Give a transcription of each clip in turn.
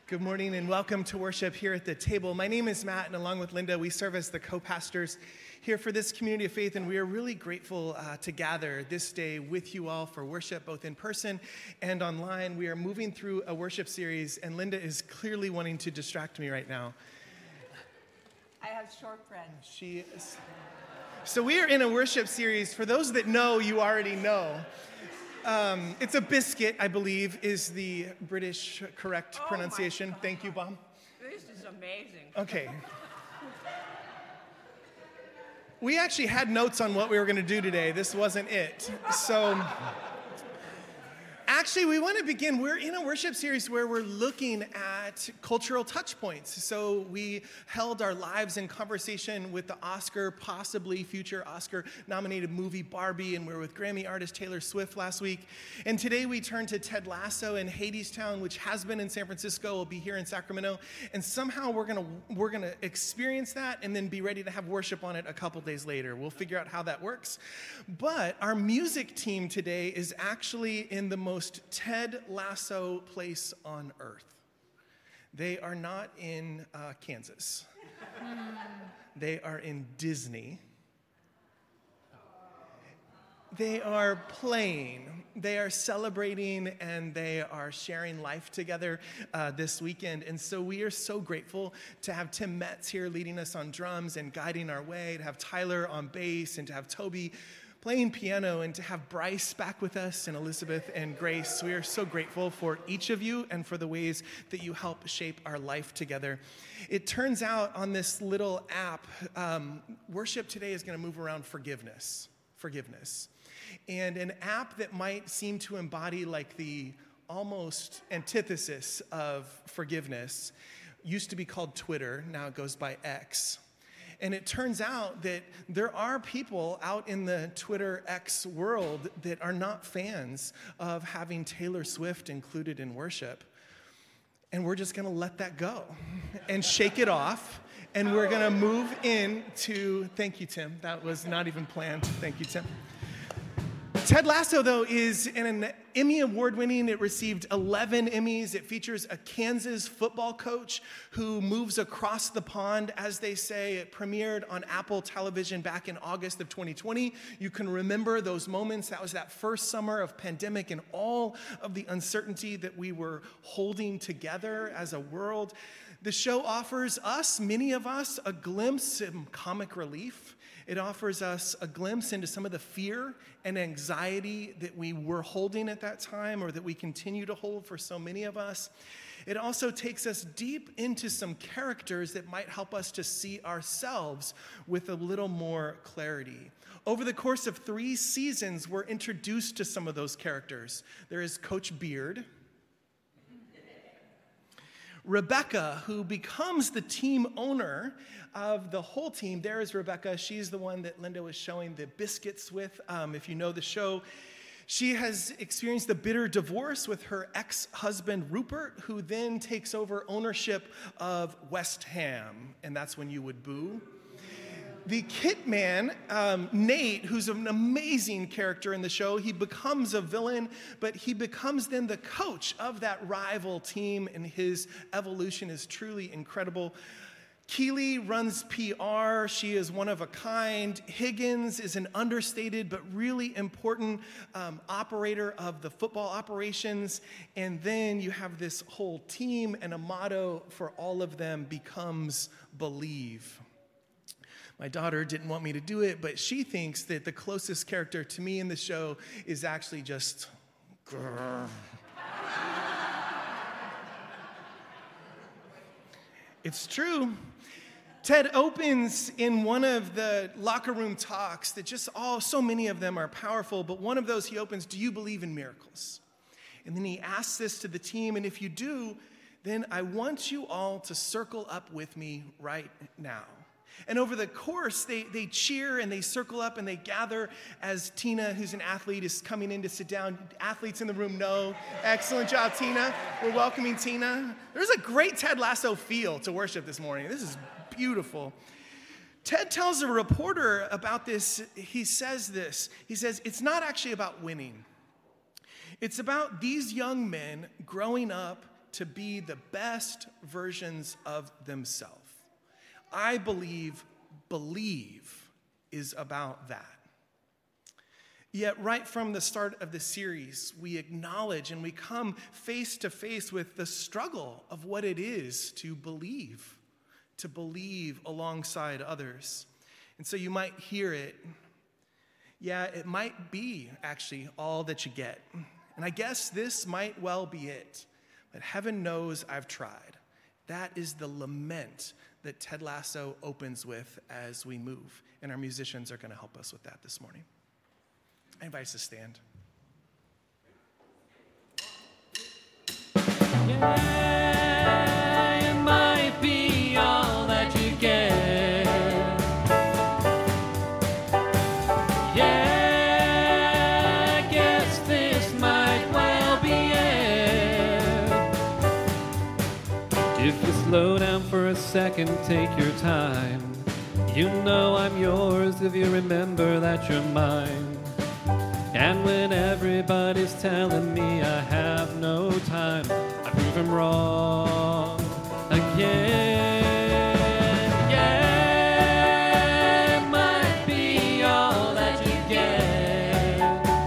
Good morning and welcome to worship here at the table. My name is Matt, and along with Linda, we serve as the co-pastors here for this community of faith, and we are really grateful to gather this day with you all for worship, both in person and online. We are moving through a worship series, and Linda is clearly wanting to distract me right now. I have shortbread. She is. So we are in a worship series. For those that know, you already know. It's a biscuit, I believe, is the British correct pronunciation. Thank you, Bob. This is amazing. Okay. We actually had notes on what we were going to do today. This wasn't it. So actually, we want to begin. We're in a worship series where we're looking at cultural touch points. So we held our lives in conversation with the Oscar, possibly future Oscar-nominated movie Barbie, and we were with Grammy artist Taylor Swift last week. And today we turn to Ted Lasso in Hadestown, which has been in San Francisco, will be here in Sacramento. And somehow we're gonna experience that and then be ready to have worship on it a couple days later. We'll figure out how that works. But our music team today is actually in the most Ted Lasso place on earth. They are not in Kansas. They are in Disney. They are playing, they are celebrating, and they are sharing life together this weekend. And so we are so grateful to have Tim Metz here leading us on drums and guiding our way, to have Tyler on bass, and to have Toby playing piano, and to have Bryce back with us, and Elizabeth and Grace. We are so grateful for each of you and for the ways that you help shape our life together. It turns out on this little app, worship today is going to move around forgiveness. And an app that might seem to embody like the almost antithesis of forgiveness used to be called Twitter. Now it goes by X. And it turns out that there are people out in the Twitter X world that are not fans of having Taylor Swift included in worship. And we're just going to let that go and shake it off. And we're going to move into, thank you, Tim. That was not even planned. Thank you, Tim. Ted Lasso, though, is an Emmy award-winning. It received 11 Emmys. It features a Kansas football coach who moves across the pond, as they say. It premiered on Apple Television back in August of 2020. You can remember those moments. That was that first summer of pandemic and all of the uncertainty that we were holding together as a world. The show offers us, many of us, a glimpse of comic relief. It offers us a glimpse into some of the fear and anxiety that we were holding at that time, or that we continue to hold for so many of us. It also takes us deep into some characters that might help us to see ourselves with a little more clarity. Over the course of 3 seasons, we're introduced to some of those characters. There is Coach Beard, Rebecca, who becomes the team owner of the whole team. There is Rebecca. She's the one that Linda was showing the biscuits with. If you know the show, she has experienced a bitter divorce with her ex-husband, Rupert, who then takes over ownership of West Ham. And that's when you would boo. The kit man, Nate, who's an amazing character in the show, he becomes a villain, but he becomes then the coach of that rival team, and his evolution is truly incredible. Keely runs PR. She is one of a kind. Higgins is an understated but really important operator of the football operations. And then you have this whole team, and a motto for all of them becomes believe. My daughter didn't want me to do it, but she thinks that the closest character to me in the show is actually just grrr. It's true. Ted opens in one of the locker room talks that just so many of them are powerful, but one of those he opens, do you believe in miracles? And then he asks this to the team, and if you do, then I want you all to circle up with me right now. And over the course, they cheer and they circle up and they gather as Tina, who's an athlete, is coming in to sit down. Athletes in the room know. Excellent job, Tina. We're welcoming Tina. There's a great Ted Lasso feel to worship this morning. This is beautiful. Ted tells a reporter about this. He says this. He says, it's not actually about winning. It's about these young men growing up to be the best versions of themselves. I believe is about that. Yet right from the start of the series, we acknowledge and we come face to face with the struggle of what it is to believe alongside others. And so you might hear it. Yeah, it might be actually all that you get. And I guess this might well be it. But heaven knows I've tried. That is the lament that Ted Lasso opens with as we move. And our musicians are going to help us with that this morning. I invite us to stand. Yeah, it might be all that you get. Yeah, I guess this might well be it. If you slow down for a second, take your time. You know I'm yours if you remember that you're mine. And when everybody's telling me I have no time, I prove them wrong again. Yeah, it might be all that you get.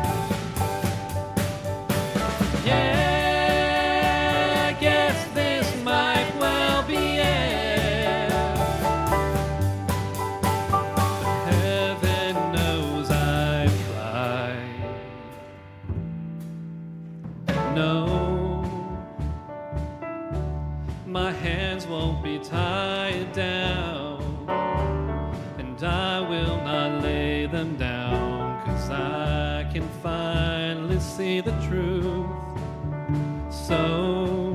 Yeah, I guess this might well be it. But heaven knows I've tried. No, my hands won't be tied down, and I will not lay them down, 'cause I can finally see the truth. So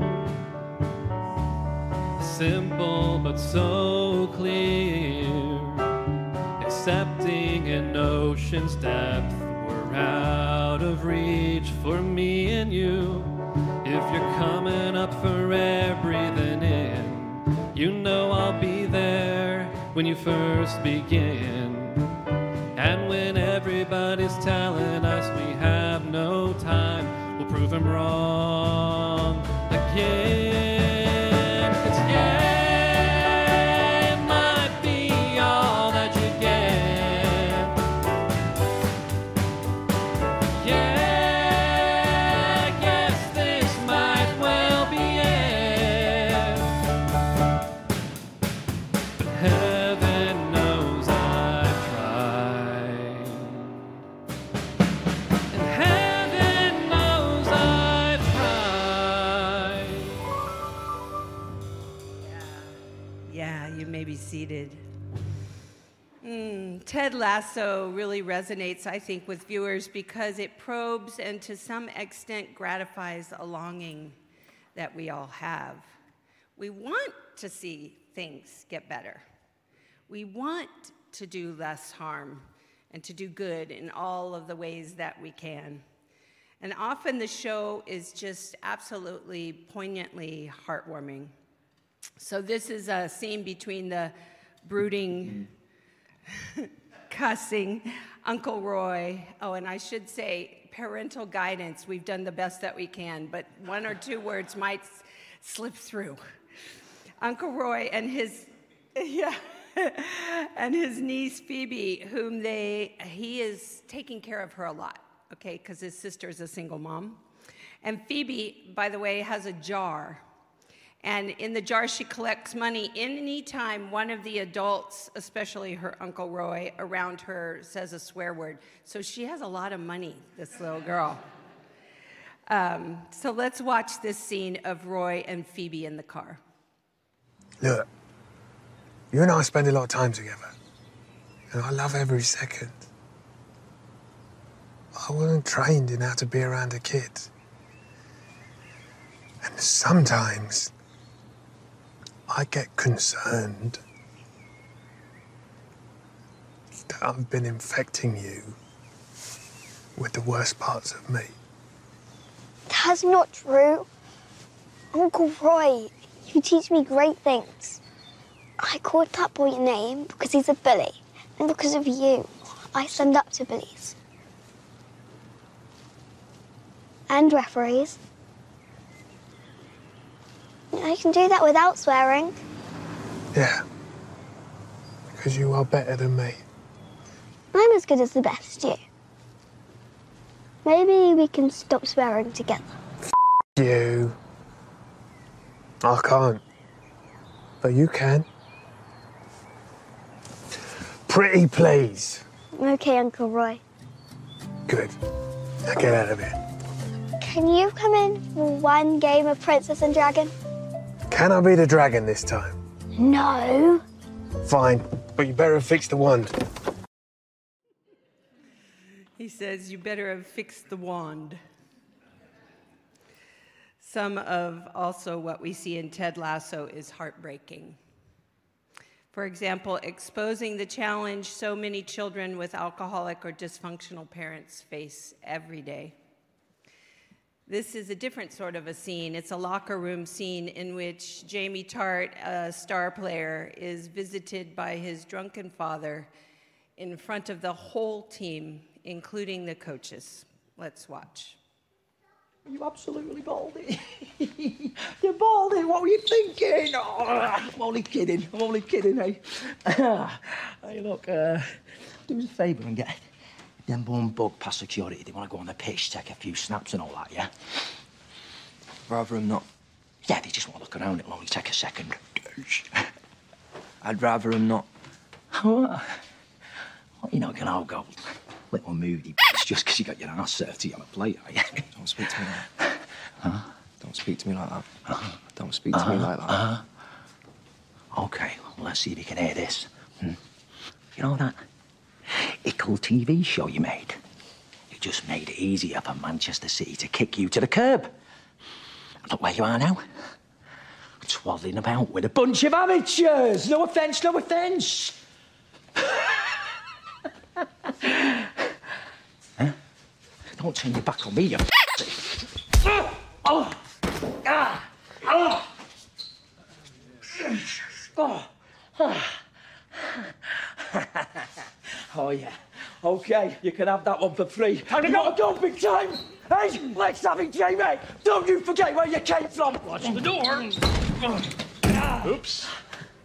simple but so clear, accepting an ocean's depth. We're out of reach for me and you. If you're coming up for air, breathing in, you know I'll be there when you first begin. And when everybody's telling us we have no time, we'll prove them wrong again. 'Cause yeah, it might be all that you get. Yeah, I guess this might well be it. But heaven knows I've tried. And heaven knows I've tried. Yeah, you may be seated. Ted Lasso really resonates, I think, with viewers because it probes and to some extent gratifies a longing that we all have. We want to see things get better. We want to do less harm and to do good in all of the ways that we can. And often the show is just absolutely poignantly heartwarming. So this is a scene between the brooding, cussing Uncle Roy. Oh, and I should say parental guidance. We've done the best that we can, but one or two words might slip through. Uncle Roy and his, and his niece Phoebe, whom he is taking care of her a lot, okay, because his sister is a single mom. And Phoebe, by the way, has a jar. And in the jar, she collects money any time one of the adults, especially her Uncle Roy, around her says a swear word. So she has a lot of money, this little girl. So let's watch this scene of Roy and Phoebe in the car. Look, you and I spend a lot of time together, and I love every second. I wasn't trained in how to be around a kid. And sometimes I get concerned that I've been infecting you with the worst parts of me. That's not true. Uncle Roy, you teach me great things. I called that boy a name because he's a bully, and because of you, I stand up to bullies. And referees. I can do that without swearing. Yeah. Because you are better than me. I'm as good as the best, you. Maybe we can stop swearing together. You. I can't. But you can. Pretty please. Okay, Uncle Roy. Good. Now get out of here. Can you come in for one game of Princess and Dragon? Can I be the dragon this time? No. Fine. But you better fix the wand. He says, you better have fixed the wand. Some of also what we see in Ted Lasso is heartbreaking. For example, exposing the challenge so many children with alcoholic or dysfunctional parents face every day. This is a different sort of a scene. It's a locker room scene in which Jamie Tart, a star player, is visited by his drunken father in front of the whole team, including the coaches. Let's watch. You absolutely baldy. You're baldy. What were you thinking? Oh, I'm only kidding. Eh? Hey, look, do us a favour and get them bum bug past security. They want to go on the pitch, take a few snaps and all that, yeah? Rather him not. Yeah, they just want to look around. It'll only take a second. I'd rather him not. What? You're not going to go little moody just because you got your ass served to you on a plate, are you? Don't speak to me like that. Huh? Don't speak to me like that. Don't speak to me like that. Okay, well, let's see if you can hear this. You know that Ickle TV show you made? You just made it easier for Manchester City to kick you to the curb. Look where you are now. Twaddling about with a bunch of amateurs. No offence, no offence. Huh? Don't turn your back on me, you Oh, yeah. Okay, you can have that one for free. You gotta go big time. Hey, let's have it, Jamie. Don't you forget where you came from. Watch the door. Oops.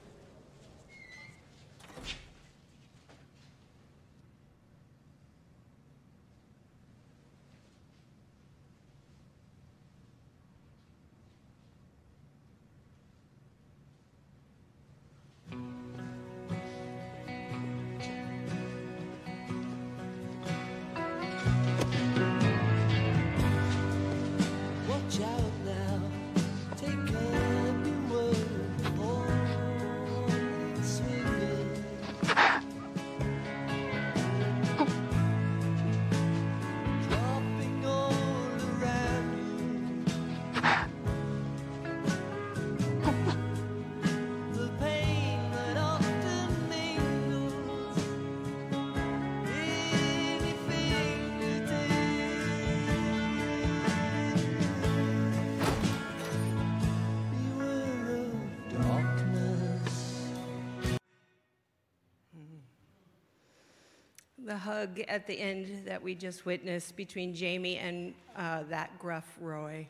The hug at the end that we just witnessed between Jamie and that gruff Roy.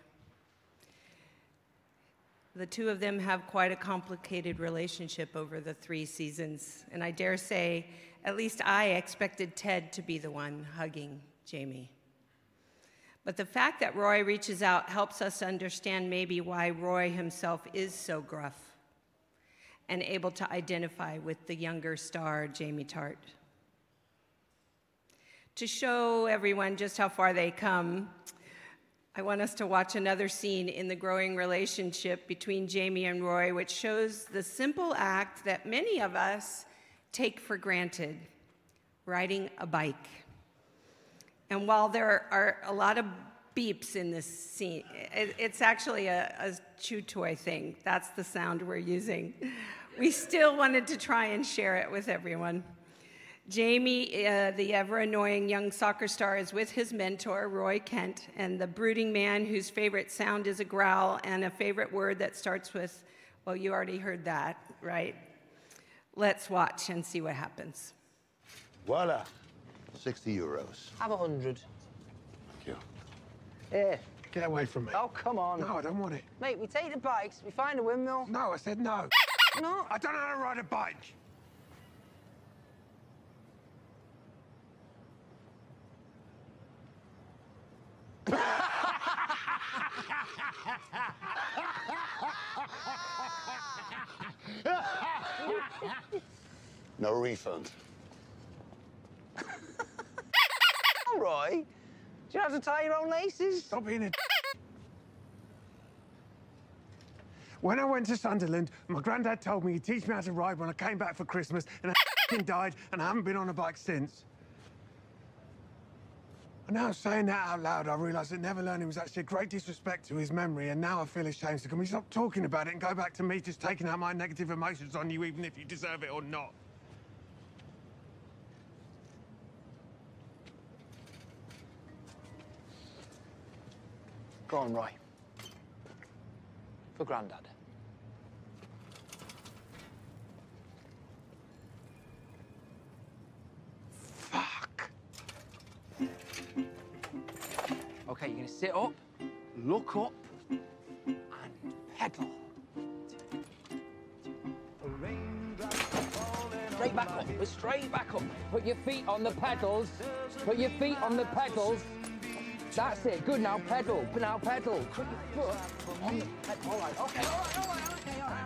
The two of them have quite a complicated relationship over the 3 seasons, and I dare say, at least I expected Ted to be the one hugging Jamie. But the fact that Roy reaches out helps us understand maybe why Roy himself is so gruff and able to identify with the younger star, Jamie Tart. To show everyone just how far they come, I want us to watch another scene in the growing relationship between Jamie and Roy, which shows the simple act that many of us take for granted, riding a bike. And while there are a lot of beeps in this scene, it's actually a chew toy thing. That's the sound we're using. We still wanted to try and share it with everyone. Jamie, the ever-annoying young soccer star, is with his mentor, Roy Kent, and the brooding man whose favorite sound is a growl and a favorite word that starts with, well, you already heard that, right? Let's watch and see what happens. Voila. 60 euros. Have 100. Thank you. Here, Get away from me. Oh, come on. No, I don't want it. Mate, we take the bikes, we find a windmill. No, I said no. No. I don't know how to ride a bike. No refund. All right. Do you have to tie your own laces? Stop being a... When I went to Sunderland, my granddad told me he'd teach me how to ride when I came back for Christmas, and I died, and I haven't been on a bike since. And now saying that out loud, I realise that never learning was actually a great disrespect to his memory, and now I feel ashamed. So can we stop talking about it and go back to me just taking out my negative emotions on you, even if you deserve it or not? Go on, Roy. For Grandad. Fuck. Okay, you're gonna sit up, look up, and pedal. Straight back up, we're straight back up. Put your feet on the pedals. Put your feet on the pedals. That's it, good, now pedal. Now pedal. Put your foot on the pedal. All right, okay, all right.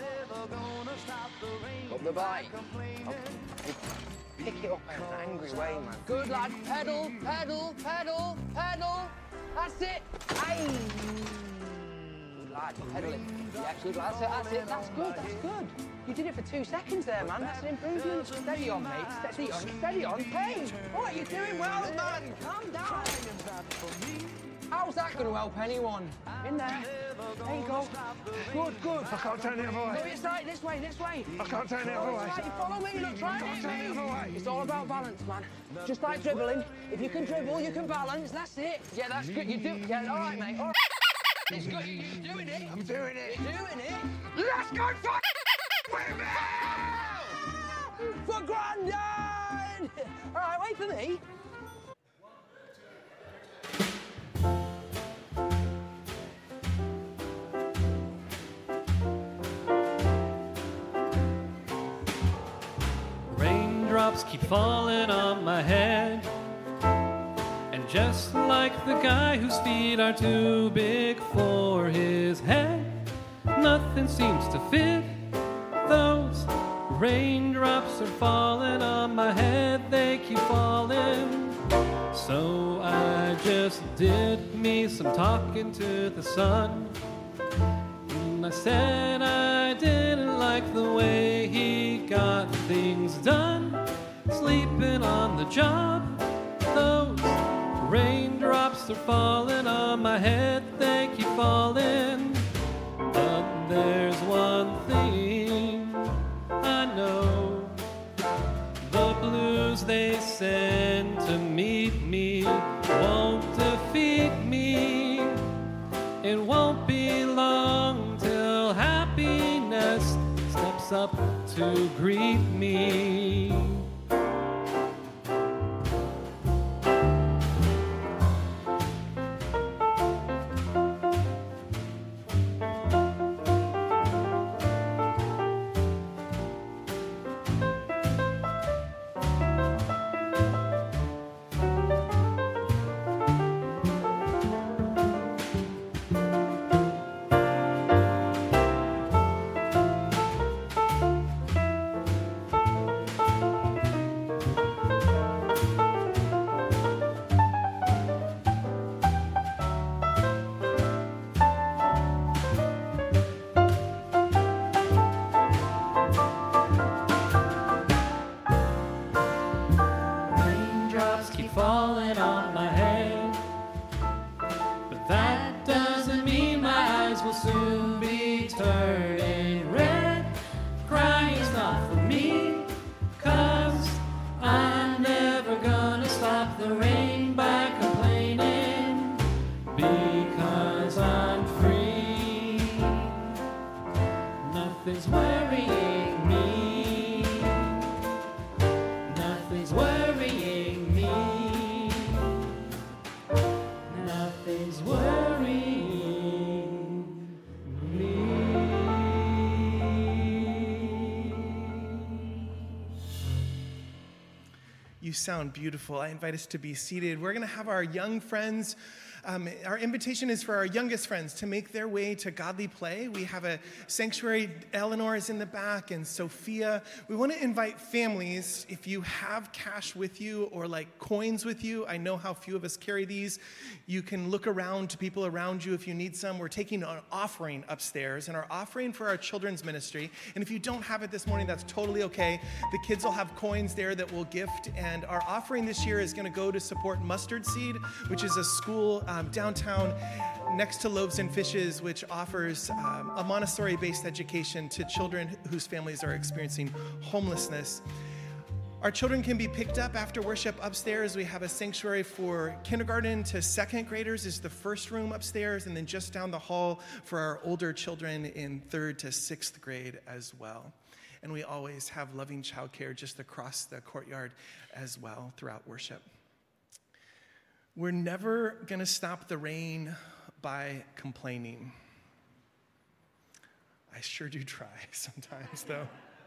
Up the bike. Okay. Pick it up in an angry way, man. Good, lad. Pedal, pedal, pedal, pedal. That's it. Aye. Good lad, pedaling. Yeah, good lad. That's it. That's good. That's good. You did it for 2 seconds there, man. That's an improvement. Steady on, mate. Steady on. Steady on. Hey, what? You're doing well, man. Calm down. How's that going to help anyone? In there. There you go. Good, good. I can't turn it other way. No, it's right. This way, this way. I can't turn it other way. Right, you follow me. Look, try it, mate. It's all about balance, man. Just like dribbling. If you can dribble, you can balance. That's it. Yeah, that's good. You do. Yeah, all right, mate. All right. It's good. You're doing it. I'm doing it. You're doing it. Let's go for women! For Grandad! All right, wait for me. Raindrops keep falling on my head, and just like the guy whose feet are too big for his head, nothing seems to fit. Those raindrops are falling on my head, they keep falling. So I just did me some talking to the sun, and I said I didn't like the way he got things done, sleeping on the job. Those raindrops are falling on my head, they keep falling. But there's one thing I know, the blues they send to meet me won't defeat me. It won't be long till happiness steps up to greet me. Falling on my head, but that doesn't mean my eyes will soon be turning red. Crying is not for me, 'cause I'm never gonna stop the rain by complaining, because I'm free. Nothing's worrying me, nothing's worrying me. Nothing's worrying. You sound beautiful. I invite us to be seated. We're going to have our young friends. Our invitation is for our youngest friends to make their way to Godly Play. We have a sanctuary. Eleanor is in the back, and Sophia. We want to invite families. If you have cash with you or like coins with you, I know how few of us carry these. You can look around to people around you if you need some. We're taking an offering upstairs, and our offering for our children's ministry. And if you don't have it this morning, that's totally okay. The kids will have coins there that we'll gift. And our offering this year is going to go to support Mustard Seed, which is a school downtown next to Loaves and Fishes, which offers a Montessori-based education to children whose families are experiencing homelessness. Our children can be picked up after worship upstairs. We have a sanctuary for kindergarten to second graders is the first room upstairs, and then just down the hall for our older children in third to sixth grade as well. And we always have loving childcare just across the courtyard as well throughout worship. We're never going to stop the rain by complaining. I sure do try sometimes, though.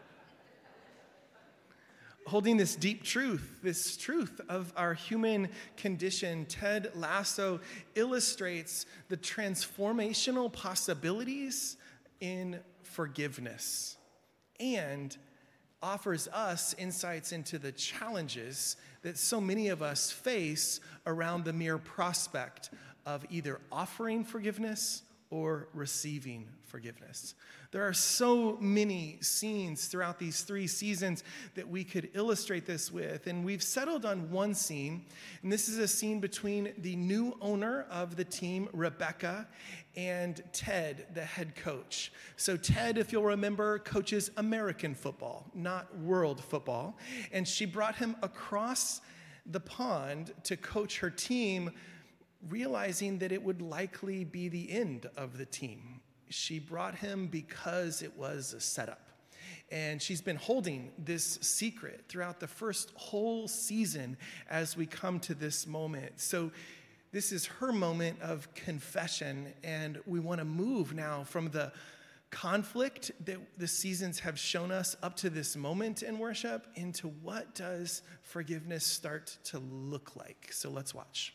Holding this deep truth, this truth of our human condition, Ted Lasso illustrates the transformational possibilities in forgiveness and offers us insights into the challenges that so many of us face around the mere prospect of either offering forgiveness or receiving forgiveness. There are so many scenes throughout these 3 seasons that we could illustrate this with, and we've settled on one scene, and this is a scene between the new owner of the team, Rebecca, and Ted, the head coach. So Ted, if you'll remember, coaches American football, not world football, and she brought him across the pond to coach her team, realizing that it would likely be the end of the team. She brought him because it was a setup. And she's been holding this secret throughout the first whole season as we come to this moment. So this is her moment of confession, and we want to move now from the conflict that the seasons have shown us up to this moment in worship into what does forgiveness start to look like. So let's watch.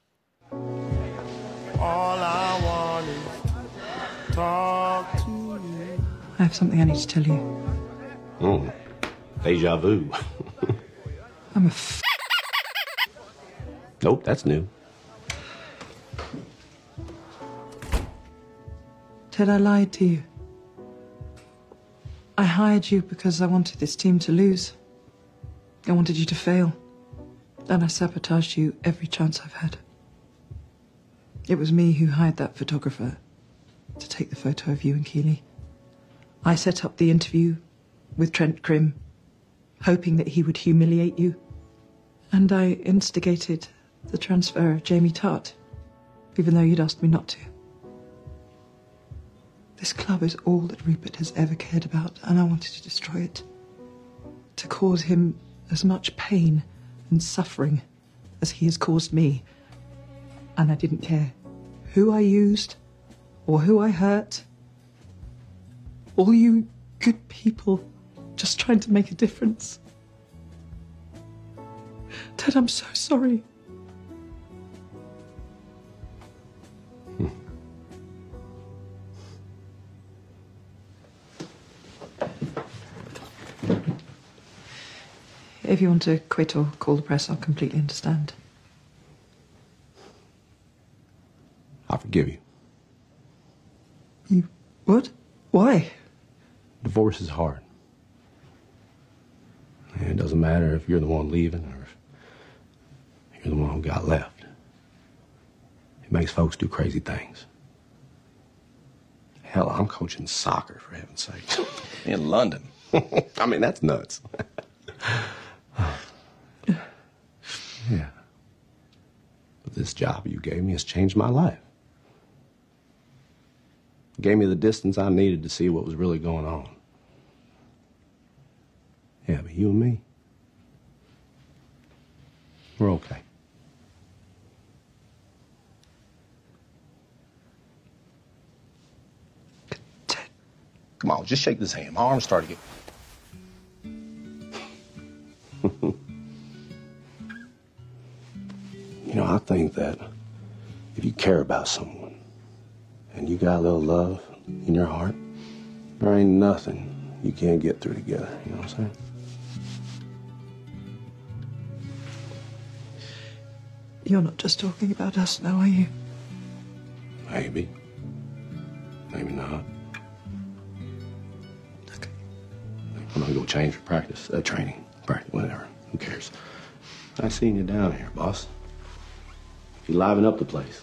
All I want is talk to you. I have something I need to tell you. Deja vu. I'm a Nope, that's new. Ted, I lied to you. I hired you because I wanted this team to lose. I wanted you to fail. And I sabotaged you every chance I've had. It was me who hired that photographer to take the photo of you and Keely. I set up the interview with Trent Crimm, hoping that he would humiliate you. And I instigated the transfer of Jamie Tart, even though you'd asked me not to. This club is all that Rupert has ever cared about, and I wanted to destroy it. To cause him as much pain and suffering as he has caused me. And I didn't care who I used or who I hurt. All you good people just trying to make a difference. Ted, I'm so sorry. If you want to quit or call the press, I'll completely understand. I forgive you. You what? Why? Divorce is hard. And it doesn't matter if you're the one leaving or if you're the one who got left. It makes folks do crazy things. Hell, I'm coaching soccer, for heaven's sake. In London. I mean, that's nuts. Yeah. But this job you gave me has changed my life. It gave me the distance I needed to see what was really going on. Yeah, but you and me, we're okay. Come on, just shake this hand. My arms start to get... I think that if you care about someone and you got a little love in your heart, there ain't nothing you can't get through together. You know what I'm saying? You're not just talking about us now, are you? Maybe. Maybe not. Okay. I'm gonna go change for practice, training, practice, whatever. Who cares? I seen you down here, boss. You liven up the place.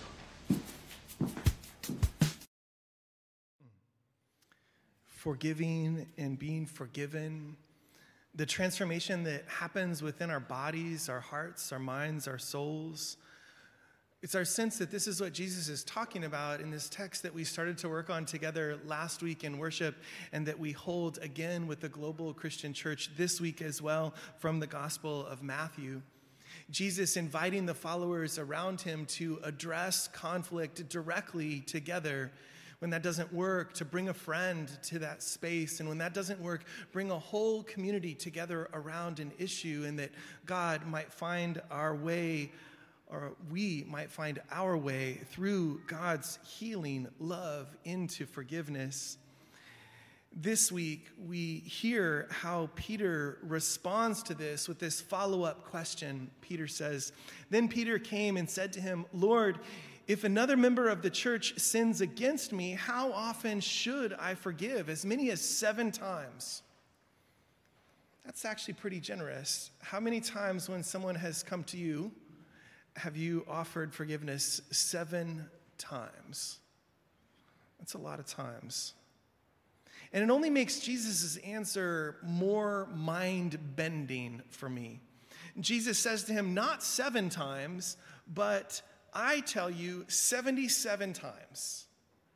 Forgiving and being forgiven, the transformation that happens within our bodies, our hearts, our minds, our souls. It's our sense that this is what Jesus is talking about in this text that we started to work on together last week in worship, and that we hold again with the Global Christian Church this week as well from the Gospel of Matthew. Jesus inviting the followers around him to address conflict directly together. When that doesn't work, to bring a friend to that space. And when that doesn't work, bring a whole community together around an issue, and that God might find our way, or we might find our way through God's healing love into forgiveness. This week, we hear how Peter responds to this with this follow-up question. Peter says, "Then Peter came and said to him, 'Lord, if another member of the church sins against me, how often should I forgive? As many as 7 times?'" That's actually pretty generous. How many times when someone has come to you have you offered forgiveness? 7 times. That's a lot of times. And it only makes Jesus' answer more mind-bending for me. Jesus says to him, not 7 times, but I tell you, 77 times.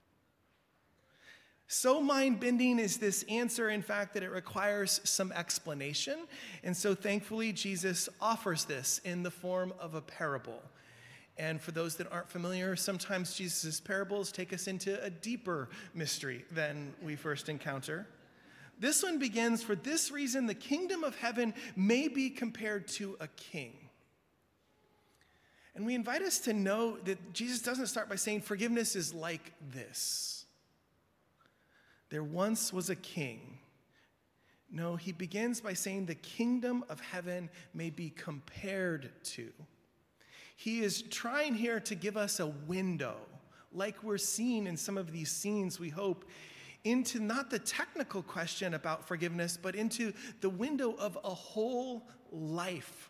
So mind-bending is this answer, in fact, that it requires some explanation. And so thankfully, Jesus offers this in the form of a parable. And for those that aren't familiar, sometimes Jesus' parables take us into a deeper mystery than we first encounter. This one begins, "For this reason, the kingdom of heaven may be compared to a king." And we invite us to know that Jesus doesn't start by saying forgiveness is like this. There once was a king. No, he begins by saying the kingdom of heaven may be compared to. He is trying here to give us a window, like we're seeing in some of these scenes, we hope, into not the technical question about forgiveness, but into the window of a whole life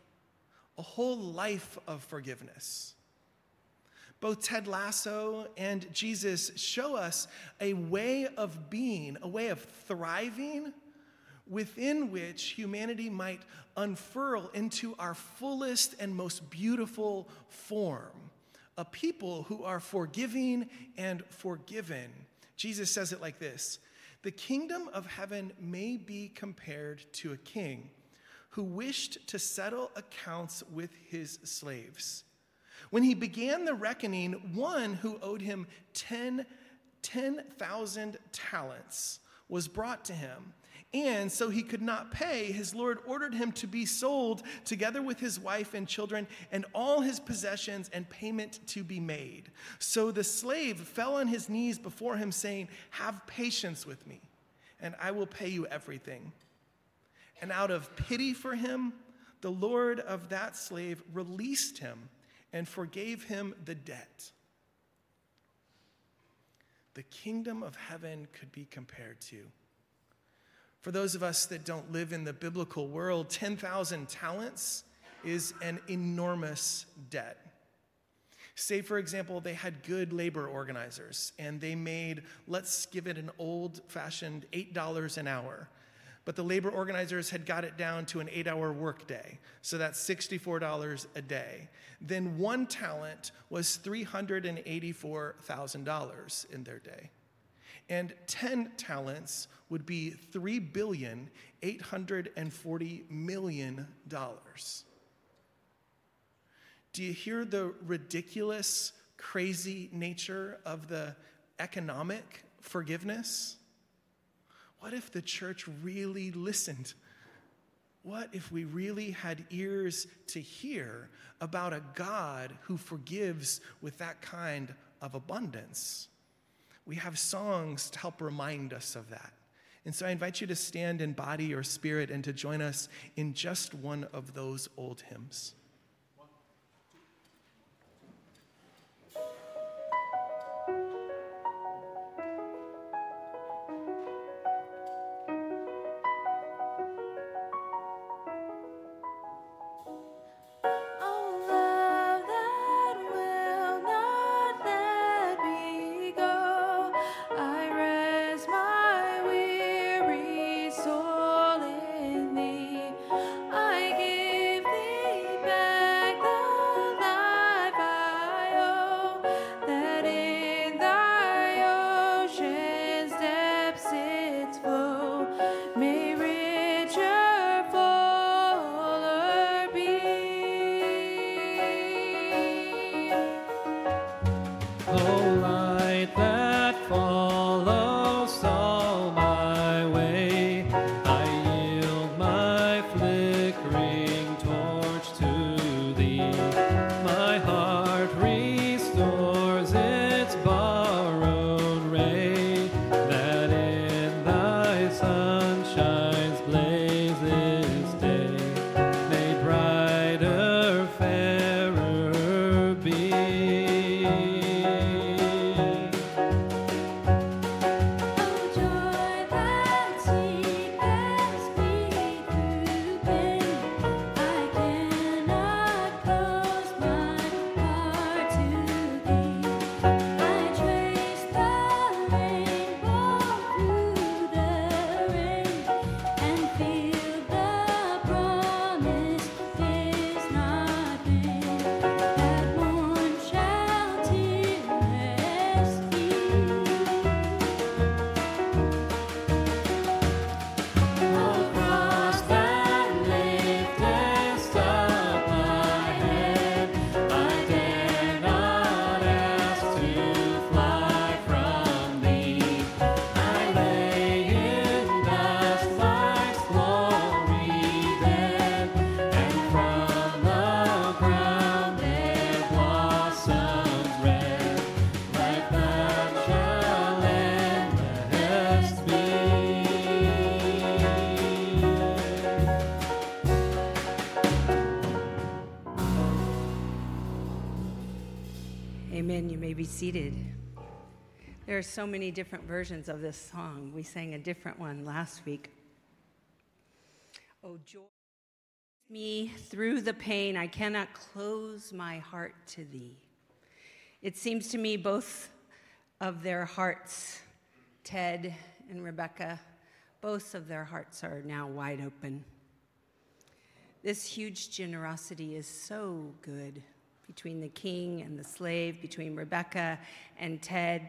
of forgiveness. Both Ted Lasso and Jesus show us a way of being, a way of thriving, within which humanity might unfurl into our fullest and most beautiful form, a people who are forgiving and forgiven. Jesus says it like this: "The kingdom of heaven may be compared to a king who wished to settle accounts with his slaves. When he began the reckoning, one who owed him 10,000 talents was brought to him. And so he could not pay, his Lord ordered him to be sold together with his wife and children and all his possessions, and payment to be made. So the slave fell on his knees before him, saying, 'Have patience with me, and I will pay you everything.' And out of pity for him, the Lord of that slave released him and forgave him the debt." The kingdom of heaven could be compared to. For those of us that don't live in the biblical world, 10,000 talents is an enormous debt. Say, for example, they had good labor organizers, and they made, let's give it an old-fashioned $8 an hour. But the labor organizers had got it down to an 8-hour workday, so that's $64 a day. Then 1 talent was $384,000 in their day. And 10 talents would be $3,840,000,000. Do you hear the ridiculous, crazy nature of the economic forgiveness? What if the church really listened What if we really had ears to hear about a God who forgives with that kind of abundance? We have songs to help remind us of that. And so I invite you to stand in body or spirit and to join us in just one of those old hymns. Amen. You may be seated. There are so many different versions of this song. We sang a different one last week. Oh, joy me through the pain. I cannot close my heart to thee. It seems to me both of their hearts, Ted and Rebecca, both of their hearts are now wide open. This huge generosity is so good between the king and the slave, between Rebecca and Ted,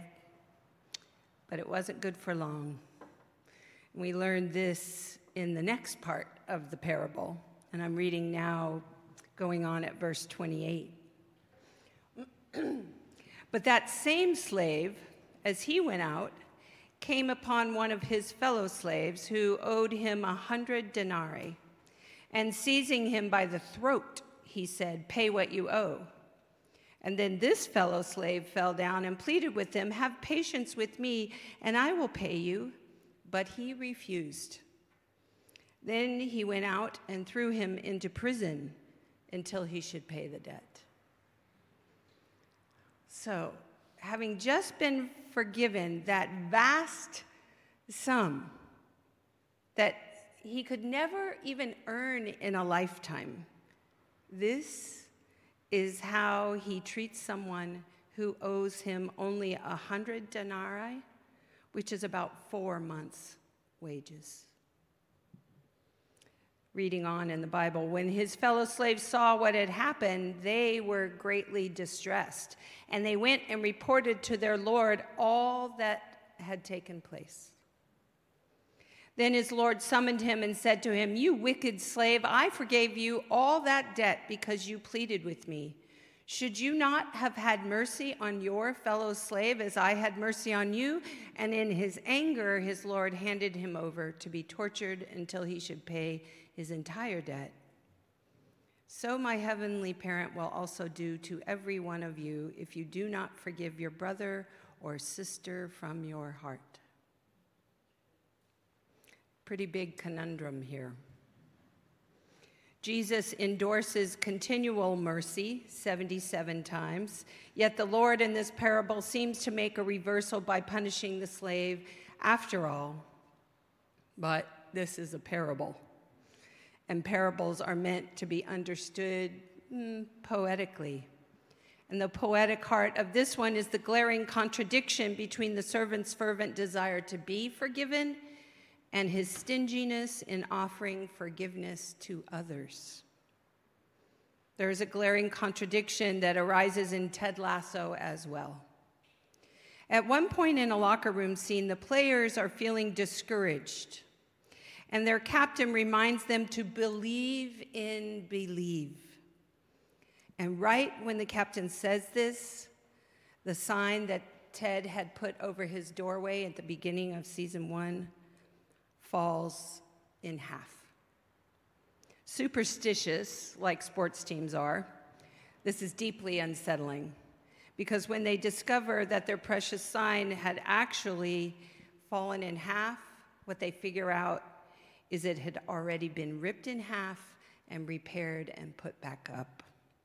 but it wasn't good for long. We learned this in the next part of the parable, and I'm reading now, going on at verse 28. But that same slave, as he went out, came upon one of his fellow slaves who owed him 100 denarii, and seizing him by the throat, he said, "Pay what you owe." And then this fellow slave fell down and pleaded with him, "Have patience with me, and I will pay you." But he refused. Then he went out and threw him into prison until he should pay the debt. So, having just been forgiven that vast sum that he could never even earn in a lifetime, this is how he treats someone who owes him only 100 denarii, which is about 4 months' wages. Reading on in the Bible, when his fellow slaves saw what had happened, they were greatly distressed, and they went and reported to their Lord all that had taken place. Then his Lord summoned him and said to him, "You wicked slave, I forgave you all that debt because you pleaded with me. Should you not have had mercy on your fellow slave as I had mercy on you? And in his anger, his Lord handed him over to be tortured until he should pay his entire debt. So my heavenly parent will also do to every one of you if you do not forgive your brother or sister from your heart. Pretty big conundrum here. Jesus endorses continual mercy 77 times, yet the Lord in this parable seems to make a reversal by punishing the slave after all. But this is a parable, and parables are meant to be understood poetically. And the poetic heart of this one is the glaring contradiction between the servant's fervent desire to be forgiven and his stinginess in offering forgiveness to others. There is a glaring contradiction that arises in Ted Lasso as well. At one point in a locker room scene, the players are feeling discouraged, and their captain reminds them to believe in believe. And right when the captain says this, the sign that Ted had put over his doorway at the beginning of season 1 falls in half. Superstitious, like sports teams are, this is deeply unsettling, because when they discover that their precious sign had actually fallen in half, what they figure out is it had already been ripped in half and repaired and put back up.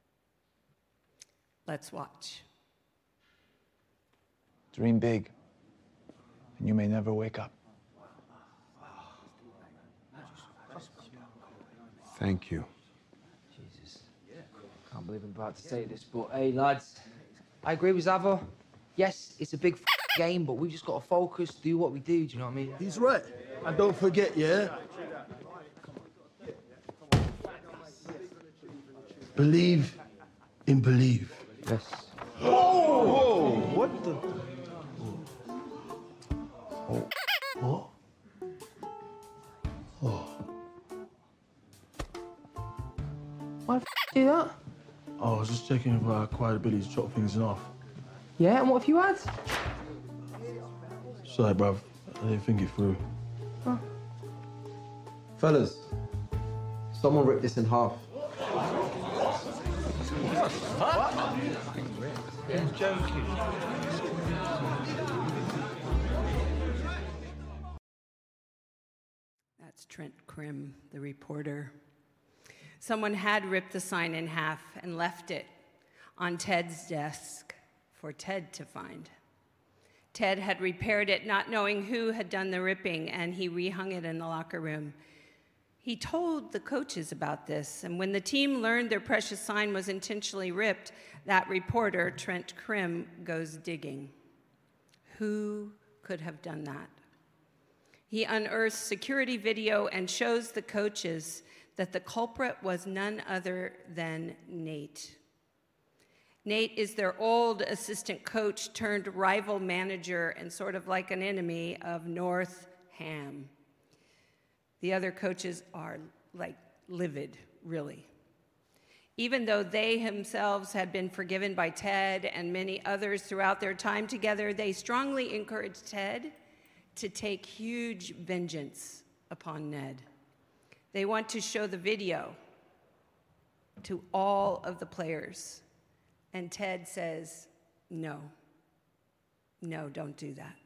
Let's watch. Dream big, and you may never wake up. Thank you. Jesus. Can't believe I'm about to say this, but hey, lads, I agree with Zava. Yes, it's a big game, but we've just got to focus, do what we do, do you know what I mean? He's right. And don't forget, yeah? Believe in believe. Yes. Whoa! What the? Oh. What? Oh. Why the do that? Oh, I was just checking if I acquired ability to chop things in half. Yeah, and what have you had? Sorry, bruv. I didn't think it through. Oh. Fellas, someone ripped this in half. What? He's joking. That's Trent Krim, the reporter. Someone had ripped the sign in half and left it on Ted's desk for Ted to find. Ted had repaired it, not knowing who had done the ripping, and he rehung it in the locker room. He told the coaches about this, and when the team learned their precious sign was intentionally ripped, that reporter, Trent Krim, goes digging. Who could have done that? He unearths security video and shows the coaches that the culprit was none other than Nate. Nate is their old assistant coach turned rival manager and sort of like an enemy of North Ham. The other coaches are like livid, really. Even though they themselves had been forgiven by Ted and many others throughout their time together, they strongly encouraged Ted to take huge vengeance upon Ned. They want to show the video to all of the players. And Ted says, no, don't do that.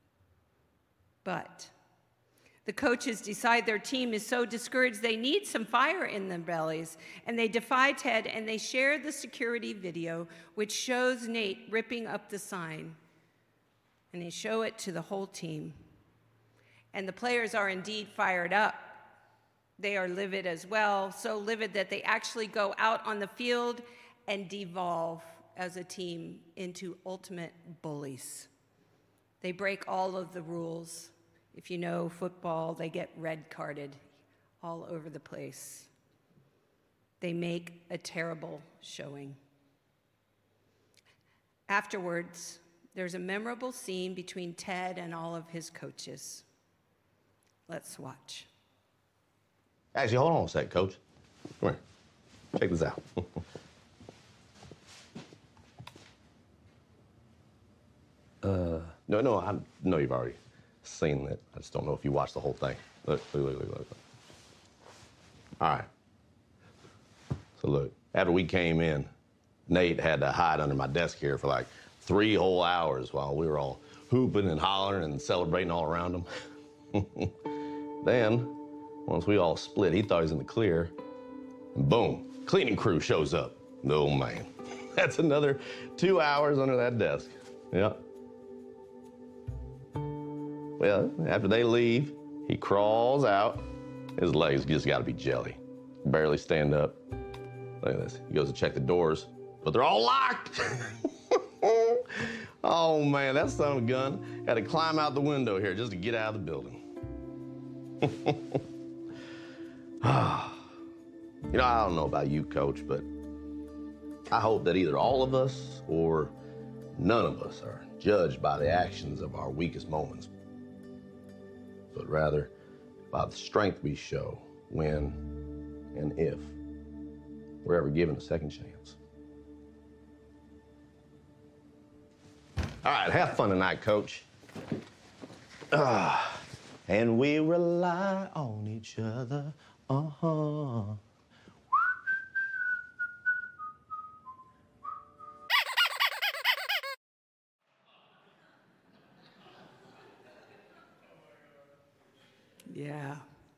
But the coaches decide their team is so discouraged they need some fire in their bellies, and they defy Ted, and they share the security video, which shows Nate ripping up the sign, and they show it to the whole team. And the players are indeed fired up. They are livid as well, so livid that they actually go out on the field and devolve as a team into ultimate bullies. They break all of the rules. If you know football, they get red carded all over the place. They make a terrible showing. Afterwards, there's a memorable scene between Ted and all of his coaches. Let's watch. Actually, hold on a sec, Coach. Come here. Check this out. No, I know you've already seen it. I just don't know if you watched the whole thing. Look. All right. So look, after we came in, Nate had to hide under my desk here for like 3 whole hours while we were all hooping and hollering and celebrating all around him. Then, once we all split, he thought he was in the clear, and boom, cleaning crew shows up. Oh man, that's another 2 hours under that desk. Yeah. Well, after they leave, he crawls out. His legs just gotta be jelly. Barely stand up. Look at this. He goes to check the doors, but they're all locked. Oh man, that son of a gun had to climb out the window here just to get out of the building. You know, I don't know about you, Coach, but I hope that either all of us or none of us are judged by the actions of our weakest moments, but rather by the strength we show when and if we're ever given a second chance. All right, have fun tonight, Coach. And we rely on each other. Yeah.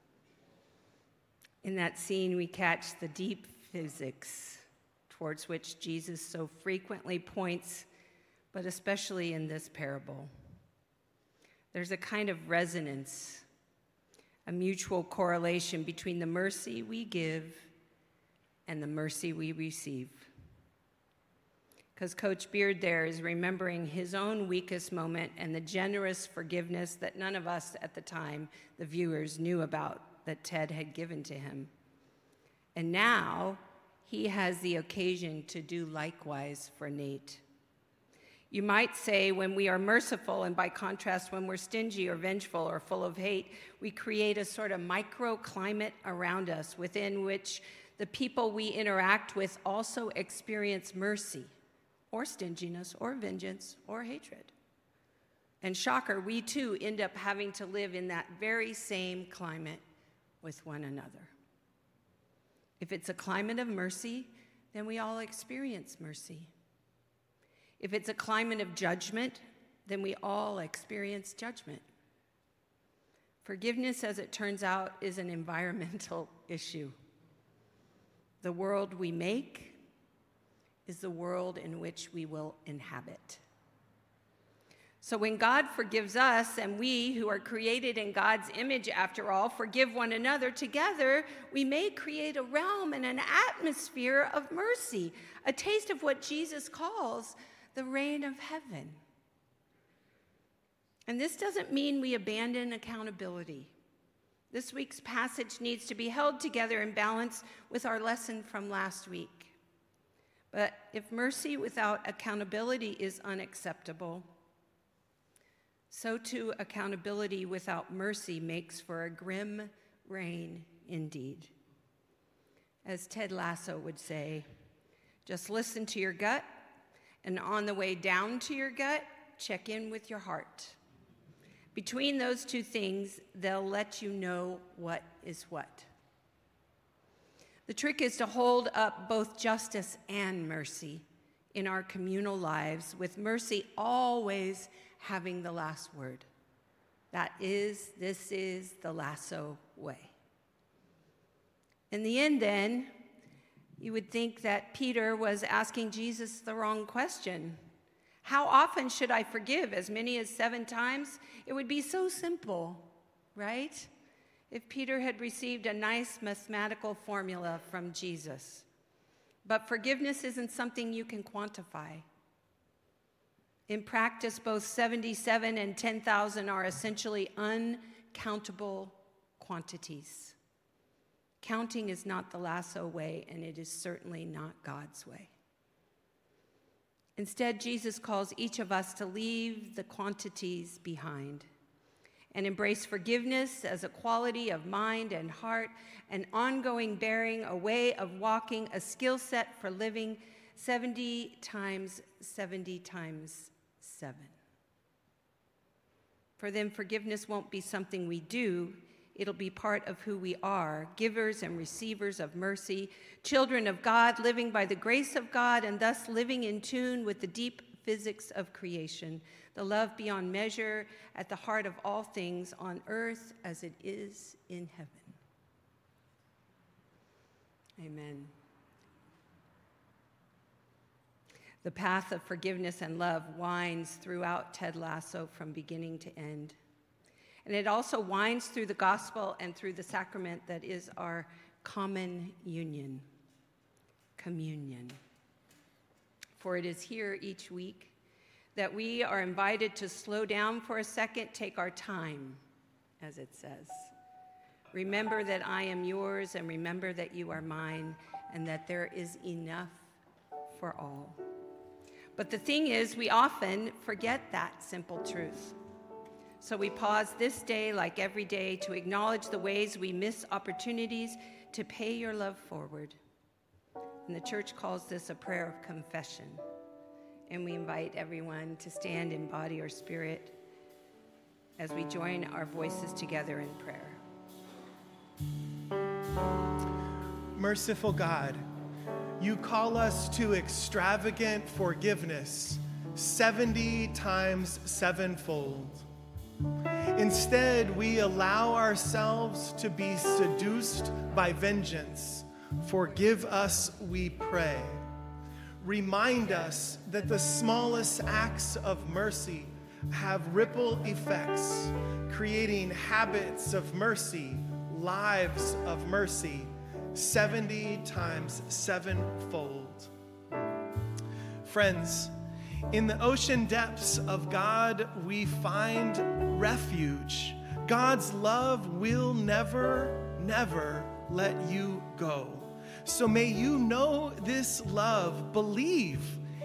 In that scene, we catch the deep physics towards which Jesus so frequently points, but especially in this parable. There's a kind of resonance, a mutual correlation between the mercy we give and the mercy we receive. Because Coach Beard there is remembering his own weakest moment and the generous forgiveness that none of us at the time, the viewers, knew about that Ted had given to him. And now he has the occasion to do likewise for Nate. You might say when we are merciful, and by contrast, when we're stingy or vengeful or full of hate, we create a sort of microclimate around us within which the people we interact with also experience mercy or stinginess or vengeance or hatred. And shocker, we too end up having to live in that very same climate with one another. If it's a climate of mercy, then we all experience mercy. If it's a climate of judgment, then we all experience judgment. Forgiveness, as it turns out, is an environmental issue. The world we make is the world in which we will inhabit. So when God forgives us, and we who are created in God's image, after all, forgive one another, together we may create a realm and an atmosphere of mercy, a taste of what Jesus calls the reign of heaven. And this doesn't mean we abandon accountability. This week's passage needs to be held together in balance with our lesson from last week. But if mercy without accountability is unacceptable, so too accountability without mercy makes for a grim reign indeed. As Ted Lasso would say, just listen to your gut, and on the way down to your gut, check in with your heart. Between those two things, they'll let you know what is what. The trick is to hold up both justice and mercy in our communal lives, with mercy always having the last word. This is the Lasso way. In the end, then, you would think that Peter was asking Jesus the wrong question. How often should I forgive? As many as 7 times? It would be so simple, right? If Peter had received a nice mathematical formula from Jesus. But forgiveness isn't something you can quantify. In practice, both 77 and 10,000 are essentially uncountable quantities. Counting is not the Lasso way, and it is certainly not God's way. Instead, Jesus calls each of us to leave the quantities behind and embrace forgiveness as a quality of mind and heart, an ongoing bearing, a way of walking, a skill set for living 70 times 70 times 7. For then forgiveness won't be something we do, it'll be part of who we are, givers and receivers of mercy, children of God, living by the grace of God, and thus living in tune with the deep physics of creation, the love beyond measure at the heart of all things on earth as it is in heaven. Amen. The path of forgiveness and love winds throughout Ted Lasso from beginning to end. And it also winds through the gospel and through the sacrament that is our common union, communion. For it is here each week that we are invited to slow down for a second, take our time, as it says. Remember that I am yours, and remember that you are mine, and that there is enough for all. But the thing is, we often forget that simple truth. So we pause this day, like every day, to acknowledge the ways we miss opportunities to pay your love forward. And the church calls this a prayer of confession. And we invite everyone to stand in body or spirit as we join our voices together in prayer. Merciful God, you call us to extravagant forgiveness, 70 times sevenfold. Instead, we allow ourselves to be seduced by vengeance. Forgive us, we pray. Remind us that the smallest acts of mercy have ripple effects, creating habits of mercy, lives of mercy, 70 times sevenfold. Friends, in the ocean depths of God, we find refuge. God's love will never, never let you go. So may you know this love, believe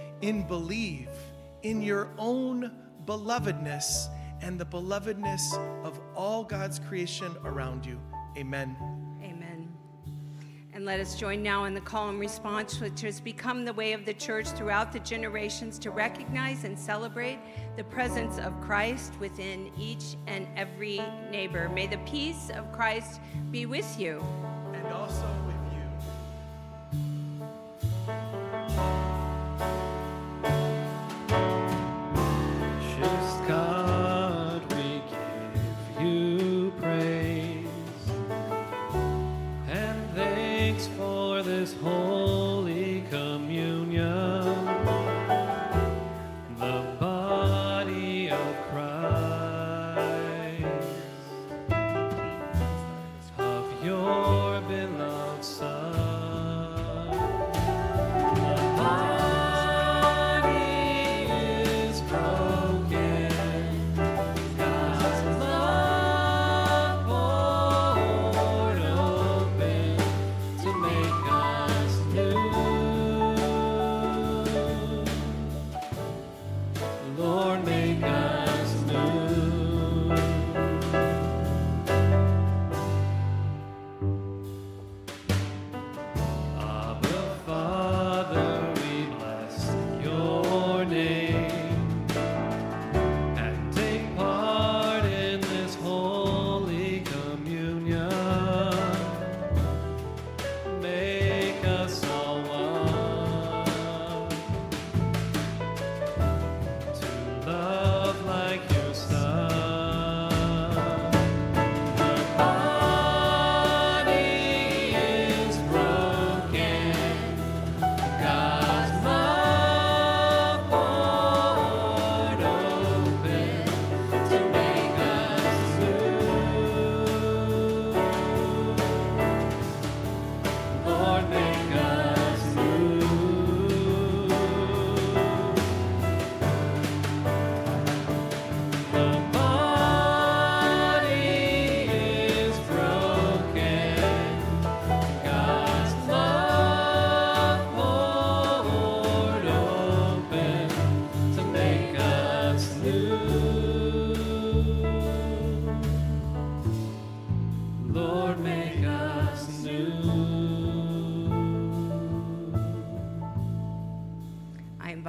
in your own belovedness and the belovedness of all God's creation around you. Amen. Amen. And let us join now in the call and response, which has become the way of the church throughout the generations to recognize and celebrate the presence of Christ within each and every neighbor. May the peace of Christ be with you. And also with Just God, we give you praise and thanks for this holy communion, the body of Christ, of your beloved Son.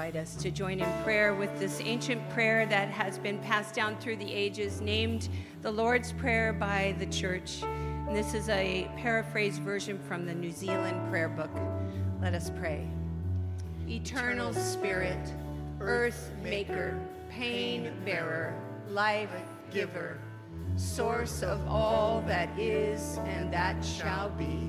invite us to join in prayer with this ancient prayer that has been passed down through the ages, named the Lord's Prayer by the Church. And this is a paraphrased version from the New Zealand Prayer Book. Let us pray. Eternal Spirit, earth maker, pain bearer, life giver, source of all that is and that shall be,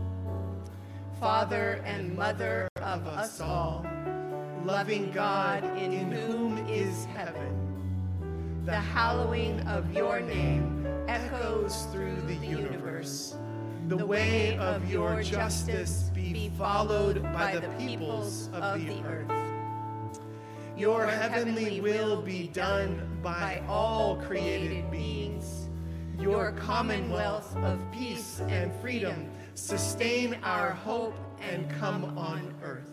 Father and Mother of us all, loving God in whom is heaven, the hallowing of your name echoes through the universe. The way of your justice be followed by the peoples of the earth. Your heavenly will be done by all created beings. Your commonwealth of peace and freedom sustain our hope and come on earth.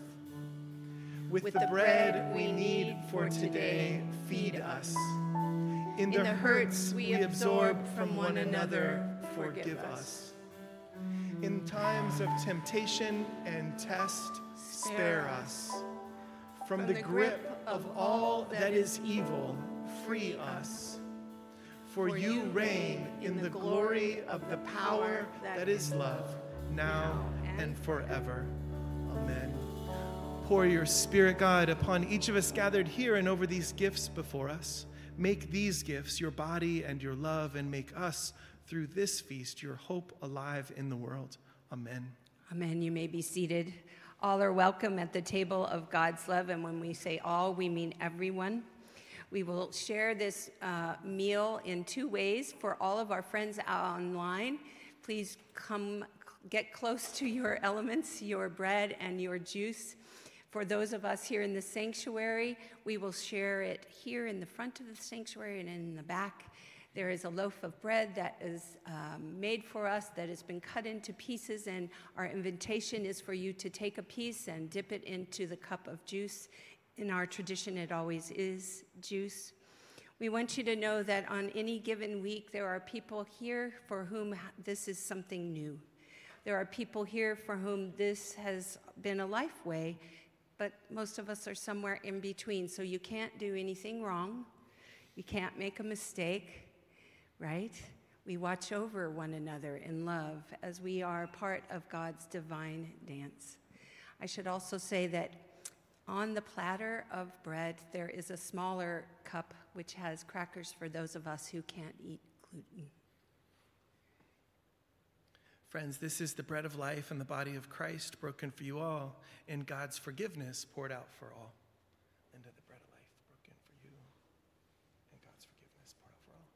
With the bread we need for today, feed us. In the hurts we absorb from one another, forgive us. In times of temptation and test, spare us. From the grip of all that is evil, free us. For you reign in the glory of the power that is love, now and forever. Amen. Pour your Spirit, God, upon each of us gathered here and over these gifts before us. Make these gifts your body and your love, and make us, through this feast, your hope alive in the world. Amen. Amen. You may be seated. All are welcome at the table of God's love, and when we say all, we mean everyone. We will share this meal in two ways. For all of our friends out online, please come get close to your elements, your bread and your juice. For those of us here in the sanctuary, we will share it here in the front of the sanctuary and in the back. There is a loaf of bread that is made for us that has been cut into pieces, and our invitation is for you to take a piece and dip it into the cup of juice. In our tradition, it always is juice. We want you to know that on any given week, there are people here for whom this is something new. There are people here for whom this has been a life way, but most of us are somewhere in between, so you can't do anything wrong. You can't make a mistake, right? We watch over one another in love as we are part of God's divine dance. I should also say that on the platter of bread, there is a smaller cup which has crackers for those of us who can't eat gluten. Friends, this is the bread of life and the body of Christ broken for you all, and God's forgiveness poured out for all. Linda, the bread of life broken for you, and God's forgiveness poured out for all.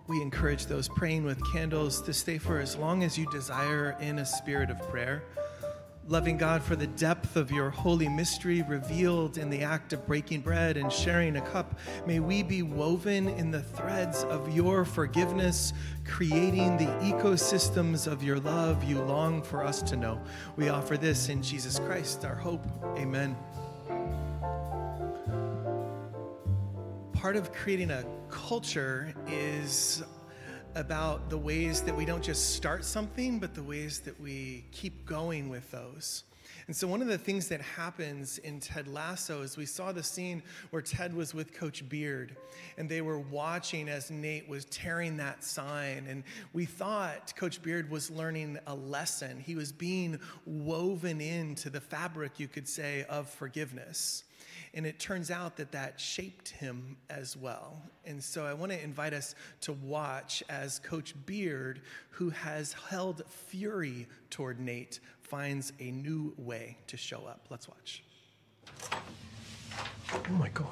We encourage those praying with candles to stay for as long as you desire in a spirit of prayer. Loving God, for the depth of your holy mystery revealed in the act of breaking bread and sharing a cup, may we be woven in the threads of your forgiveness, creating the ecosystems of your love you long for us to know. We offer this in Jesus Christ, our hope. Amen. Part of creating a culture is about the ways that we don't just start something, but the ways that we keep going with those. And so one of the things that happens in Ted Lasso is we saw the scene where Ted was with Coach Beard, and they were watching as Nate was tearing that sign. And we thought Coach Beard was learning a lesson. He was being woven into the fabric, you could say, of forgiveness. And it turns out that that shaped him as well. And so I want to invite us to watch as Coach Beard, who has held fury toward Nate, finds a new way to show up. Let's watch. Oh my God.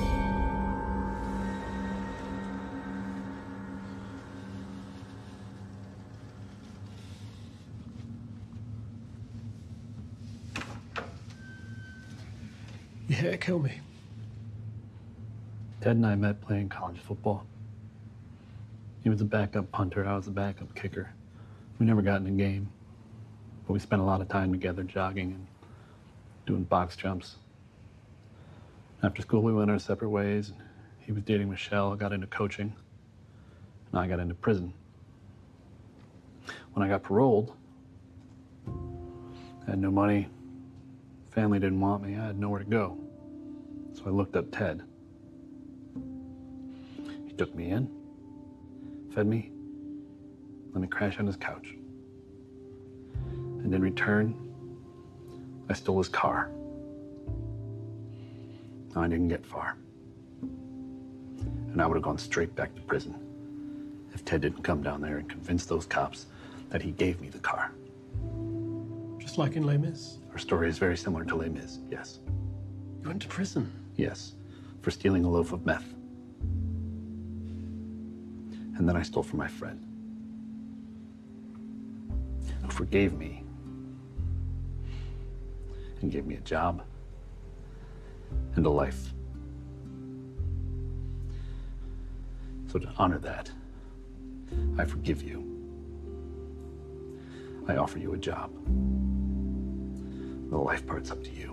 Yeah, kill me. Ted and I met playing college football. He was a backup punter, I was a backup kicker. We never got in a game, but we spent a lot of time together jogging and doing box jumps. After school, we went our separate ways. He was dating Michelle, got into coaching, and I got into prison. When I got paroled, I had no money. Family didn't want me. I had nowhere to go. So I looked up Ted. He took me in, fed me, let me crash on his couch. And in return, I stole his car. I didn't get far. And I would have gone straight back to prison if Ted didn't come down there and convince those cops that he gave me the car. Just like in Les Mis? Our story is very similar to Les Mis, yes. You went to prison? Yes, for stealing a loaf of meth. And then I stole from my friend, who forgave me and gave me a job and a life. So to honor that, I forgive you. I offer you a job. The life part's up to you.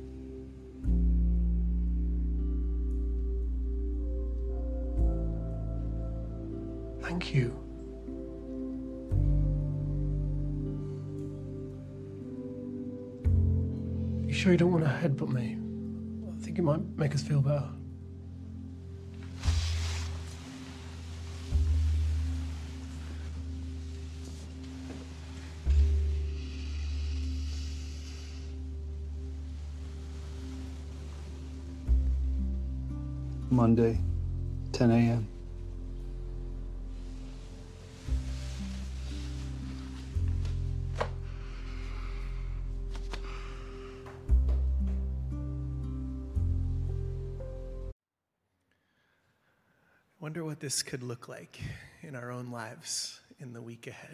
Thank you. You sure you don't want to headbutt me? I think it might make us feel better. Monday, 10 a.m. Wonder what this could look like in our own lives in the week ahead.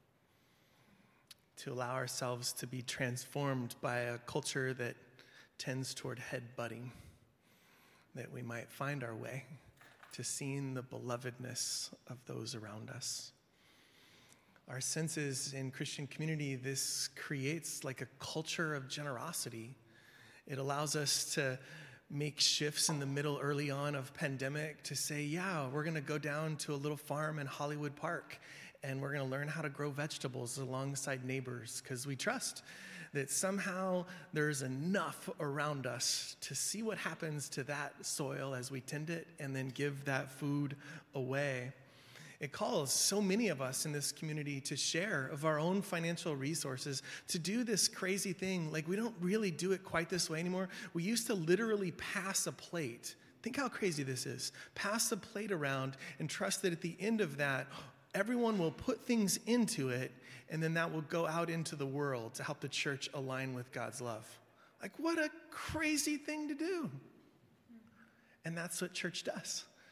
To allow ourselves to be transformed by a culture that tends toward headbutting, that we might find our way to seeing the belovedness of those around us. Our senses in Christian community, this creates like a culture of generosity. It allows us to make shifts in the middle early on of pandemic to say, yeah, we're going to go down to a little farm in Hollywood Park and we're going to learn how to grow vegetables alongside neighbors because we trust that somehow there's enough around us to see what happens to that soil as we tend it and then give that food away. It calls so many of us in this community to share of our own financial resources, to do this crazy thing. Like, we don't really do it quite this way anymore. We used to literally pass a plate. Think how crazy this is. Pass a plate around and trust that at the end of that, everyone will put things into it, and then that will go out into the world to help the church align with God's love. Like, what a crazy thing to do. And that's what church does.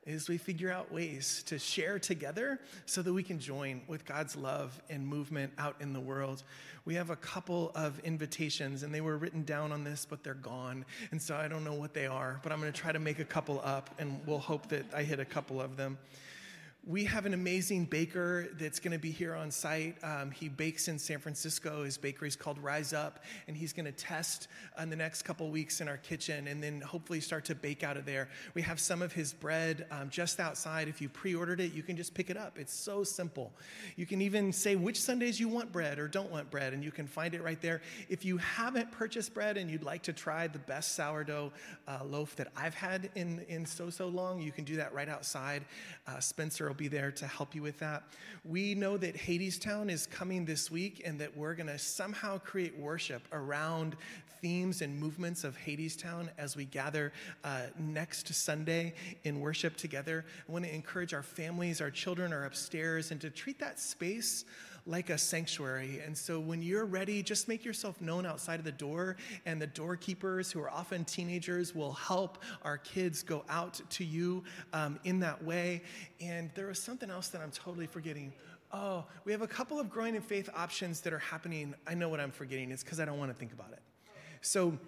is we figure out ways to share together so that we can join with God's love and movement out in the world. We have a couple of invitations, and they were written down on this, but they're gone. And so I don't know what they are, but I'm going to try to make a couple up, and we'll hope that I hit a couple of them. We have an amazing baker that's going to be here on site. He bakes in San Francisco. His bakery is called Rise Up, and he's going to test in the next couple weeks in our kitchen and then hopefully start to bake out of there. We have some of his bread just outside. If you pre-ordered it, you can just pick it up. It's so simple. You can even say which Sundays you want bread or don't want bread, and you can find it right there. If you haven't purchased bread and you'd like to try the best sourdough loaf that I've had in so long, you can do that right outside. Spencer will be there to help you with that. We know that Hadestown is coming this week and that we're going to somehow create worship around themes and movements of Hadestown as we gather next Sunday in worship together. I want to encourage our families, our children are upstairs, and to treat that space like a sanctuary. And so when you're ready, just make yourself known outside of the door, and the doorkeepers, who are often teenagers, will help our kids go out to you in that way. And there was something else that I'm totally forgetting. Oh, we have a couple of growing in faith options that are happening. I know what I'm forgetting. It's because I don't want to think about it. So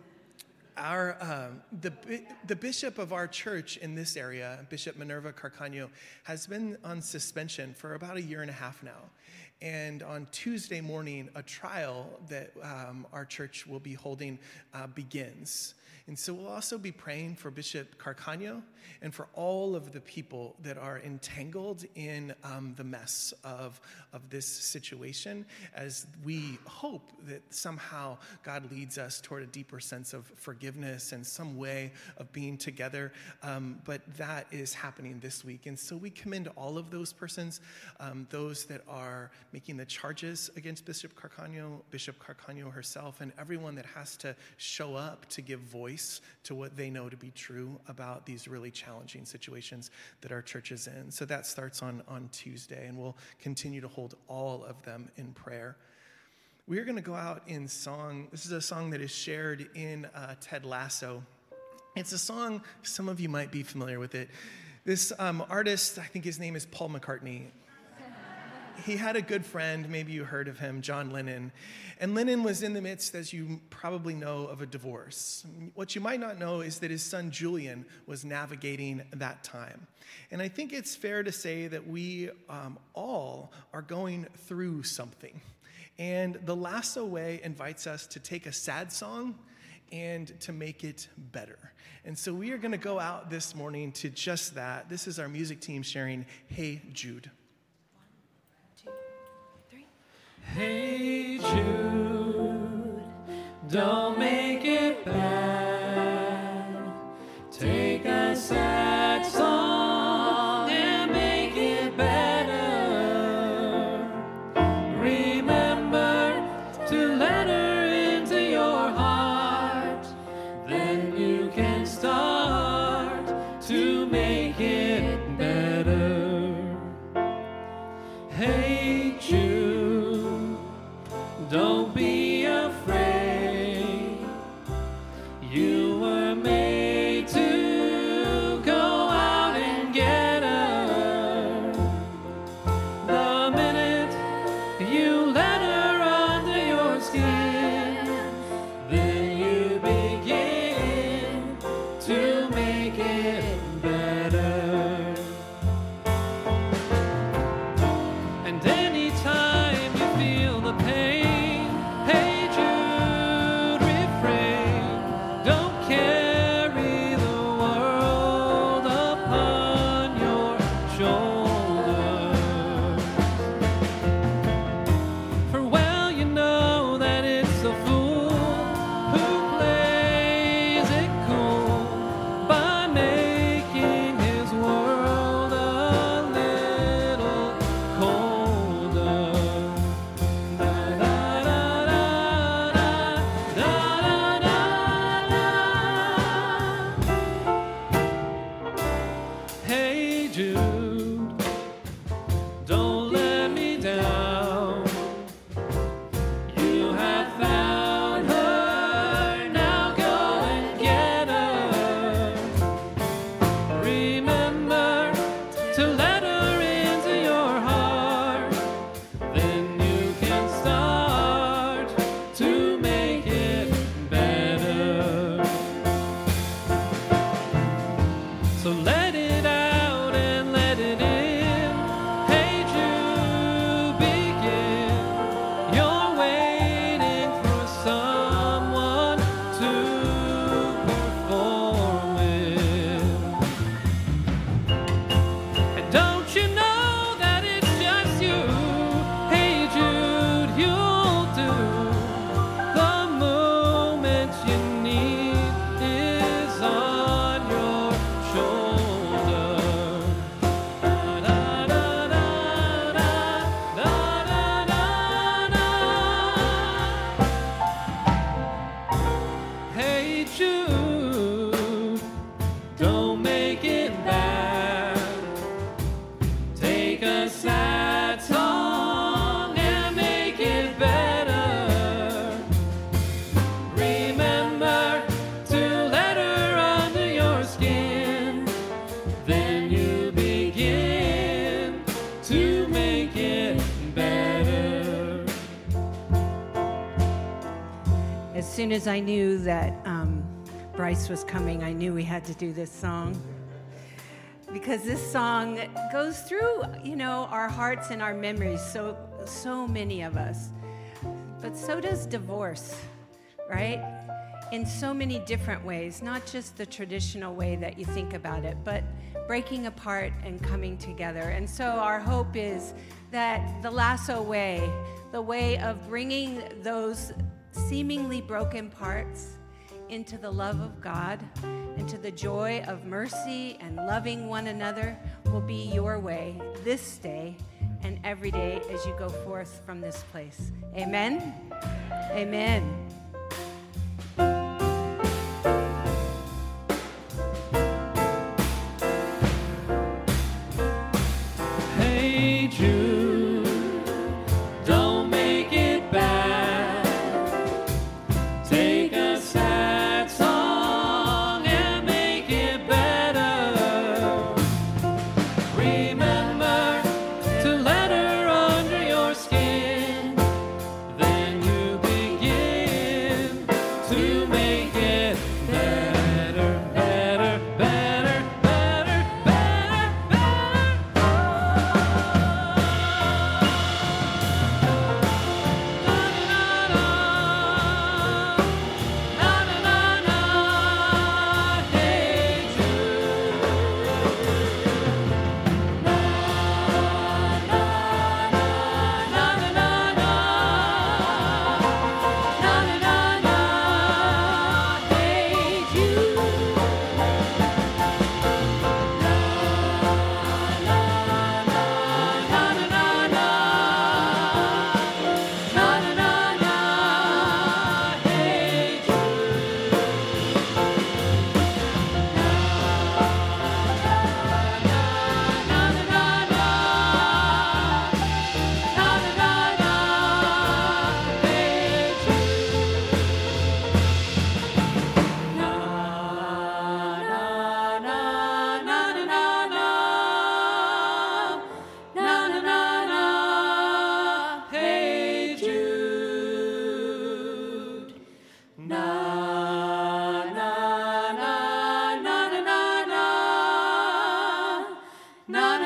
the bishop of our church in this area, Bishop Minerva Carcaño, has been on suspension for about 1.5 years now. And on Tuesday morning, a trial that our church will be holding begins. And so we'll also be praying for Bishop Carcaño and for all of the people that are entangled in the mess of this situation, as we hope that somehow God leads us toward a deeper sense of forgiveness and some way of being together. But that is happening this week. And so we commend all of those persons, those that are making the charges against Bishop Carcaño herself, and everyone that has to show up to give voice to what they know to be true about these really challenging situations that our church is in. So that starts on Tuesday, and we'll continue to hold all of them in prayer. We're going to go out in song. This is a song that is shared in Ted Lasso. It's a song, some of you might be familiar with it. This artist, I think his name is Paul McCartney. He had a good friend, maybe you heard of him, John Lennon. And Lennon was in the midst, as you probably know, of a divorce. What you might not know is that his son Julian was navigating that time. And I think it's fair to say that we all are going through something. And the Lasso Way invites us to take a sad song and to make it better. And so we are going to go out this morning to just that. This is our music team sharing Hey Jude. Hey Jude, don't make it bad. Take a sad song and make it better. Remember to let her into your heart. Then you can start to make it better. Hey Jude, don't be afraid. You were made to go out and get her. The minute you let her under your skin, then you begin to make it better. And anytime you feel the pain, hey Jude, refrain. Don't carry the world upon your shoulders. For well you know that it's a fool who plays it cool by making his world a little colder. Hey Jude, don't let me down. You have found her, now go and get her. Remember soon as I knew that Bryce was coming, I knew we had to do this song. Because this song goes through, our hearts and our memories, so many of us. But so does divorce, right? In so many different ways, not just the traditional way that you think about it, but breaking apart and coming together. And so our hope is that the lasso way, the way of bringing those seemingly broken parts into the love of God, into the joy of mercy and loving one another, will be your way this day and every day as you go forth from this place. Amen? Amen. Hey Jude, don't make it bad. Take a sad song and make it better. Remember to let her under your skin. Then you begin to make it better, better, better, better, better, na